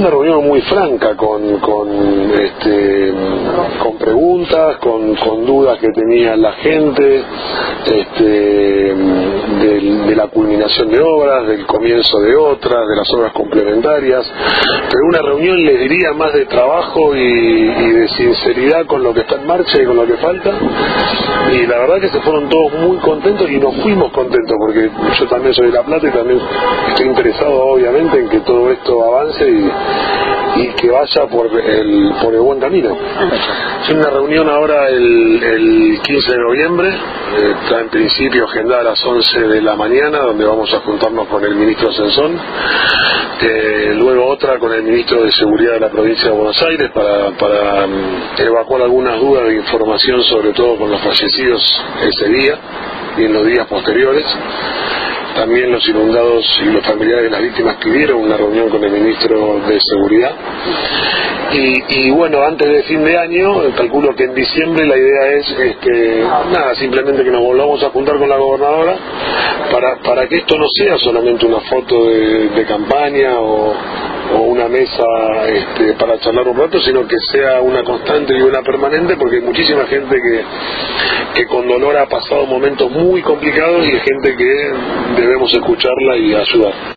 una reunión muy franca, con con dudas que tenía la gente, de la culminación de obras, del comienzo de otras, de las obras complementarias, pero una reunión, les diría, más de trabajo y de sinceridad con lo que está en marcha y con lo que falta, y la verdad que se fueron todos muy contentos y nos fuimos contentos, porque yo también soy de La Plata y también estoy interesado obviamente en que todo esto avance y que vaya por el buen camino. Es una reunión ahora el 15 de noviembre, está en principio agendada a las 11 de la mañana, donde vamos a juntarnos con el ministro Ascensón, luego otra con el ministro de Seguridad de la provincia de Buenos Aires para evacuar algunas dudas de información, sobre todo con los fallecidos ese día y en los días posteriores. También los inundados y los familiares de las víctimas pidieron una reunión con el ministro de Seguridad. Y bueno, antes de fin de año, calculo que en diciembre la idea es, simplemente que nos volvamos a juntar con la gobernadora para que esto no sea solamente una foto de campaña o una mesa para charlar un rato, sino que sea una constante y una permanente, porque hay muchísima gente que con dolor ha pasado momentos muy complicados y hay gente que debemos escucharla y ayudar.